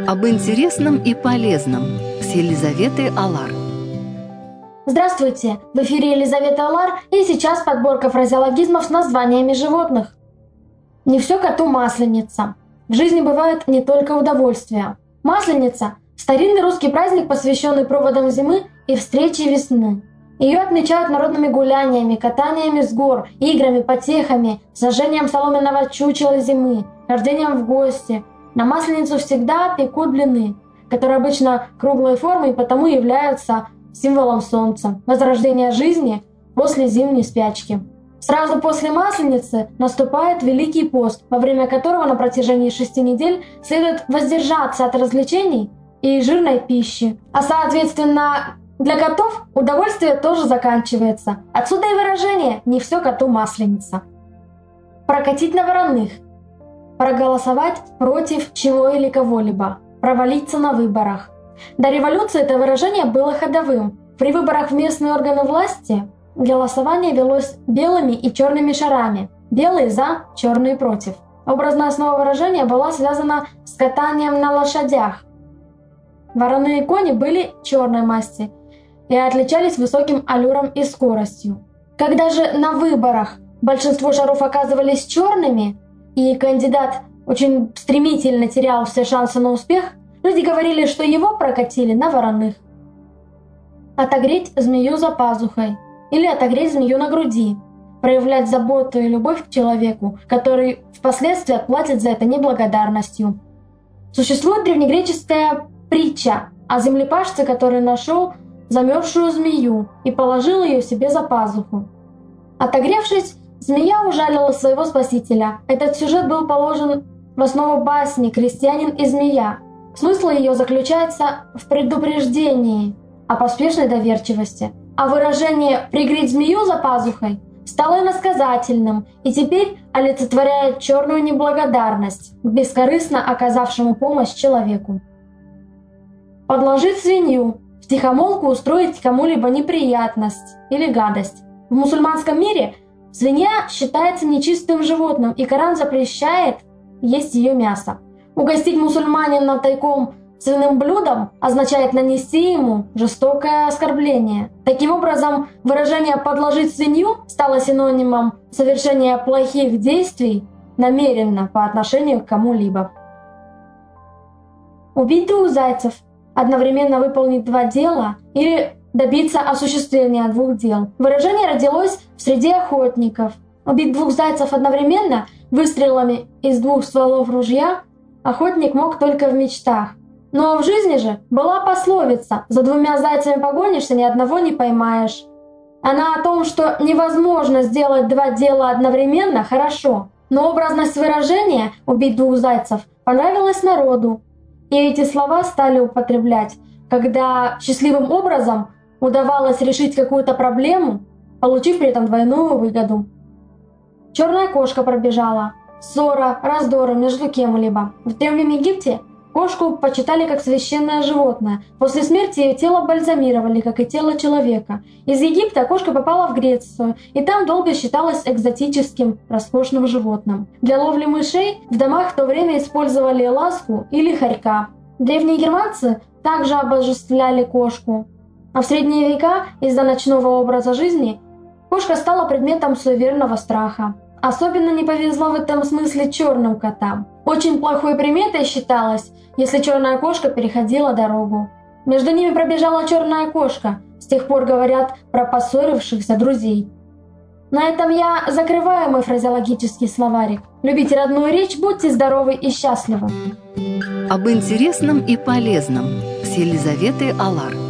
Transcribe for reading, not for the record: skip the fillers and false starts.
Об интересном и полезном с Елизаветой Алар. Здравствуйте! В эфире Елизавета Алар, и сейчас подборка фразеологизмов с названиями животных. Не все коту масленица. В жизни бывает не только удовольствия. Масленица – старинный русский праздник, посвященный проводам зимы и встрече весны. Ее отмечают народными гуляниями, катаниями с гор, играми, потехами, сожжением соломенного чучела зимы, рождением в гости. На Масленицу всегда пекут блины, которые обычно круглой формы и потому являются символом солнца, возрождения жизни после зимней спячки. Сразу после Масленицы наступает Великий пост, во время которого на протяжении 6 недель следует воздержаться от развлечений и жирной пищи. А соответственно, для котов удовольствие тоже заканчивается. Отсюда и выражение «не все коту масленица». Прокатить на вороных. Проголосовать против чего или кого-либо. Провалиться на выборах. До революции это выражение было ходовым. При выборах в местные органы власти голосование велось белыми и черными шарами. Белые за, черные против. Образная основа выражения была связана с катанием на лошадях. Вороные кони были черной масти и отличались высоким аллюром и скоростью. Когда же на выборах большинство шаров оказывались черными, и кандидат очень стремительно терял все шансы на успех, люди говорили, что его прокатили на вороных. Отогреть змею за пазухой или отогреть змею на груди. Проявлять заботу и любовь к человеку, который впоследствии отплатит за это неблагодарностью. Существует древнегреческая притча о землепашце, который нашел замерзшую змею и положил ее себе за пазуху. Отогревшись, змея ужалила своего спасителя. Этот сюжет был положен в основу басни «Крестьянин и змея». Смысл ее заключается в предупреждении о поспешной доверчивости. А выражение «пригреть змею за пазухой» стало иносказательным и теперь олицетворяет черную неблагодарность к бескорыстно оказавшему помощь человеку. Подложить свинью, втихомолку устроить кому-либо неприятность или гадость. В мусульманском мире свинья считается нечистым животным, и Коран запрещает есть ее мясо. Угостить мусульманина тайком свиным блюдом означает нанести ему жестокое оскорбление. Таким образом, выражение «подложить свинью» стало синонимом совершения плохих действий намеренно по отношению к кому-либо. Убить 2 зайцев, одновременно выполнить 2 дела или добиться осуществления 2 дел. Выражение родилось в среде охотников. Убить 2 зайцев одновременно выстрелами из 2 стволов ружья охотник мог только в мечтах. Но в жизни же была пословица «За 2 зайцами погонишься, ни одного не поймаешь». Она о том, что невозможно сделать 2 дела одновременно, хорошо, но образность выражения «убить 2 зайцев» понравилась народу. И эти слова стали употреблять, когда счастливым образом удавалось решить какую-то проблему, получив при этом двойную выгоду. Черная кошка пробежала. Ссора, раздоры между кем-либо. В Древнем Египте кошку почитали как священное животное. После смерти ее тело бальзамировали, как и тело человека. Из Египта кошка попала в Грецию, и там долго считалась экзотическим, роскошным животным. Для ловли мышей в домах в то время использовали ласку или хорька. Древние германцы также обожествляли кошку. А в средние века из-за ночного образа жизни кошка стала предметом суеверного страха. Особенно не повезло в этом смысле черным котам. Очень плохой приметой считалось, если черная кошка переходила дорогу. Между ними пробежала черная кошка. С тех пор говорят про поссорившихся друзей. На этом я закрываю мой фразеологический словарик. Любите родную речь, будьте здоровы и счастливы. Об интересном и полезном с Елизаветой Алар.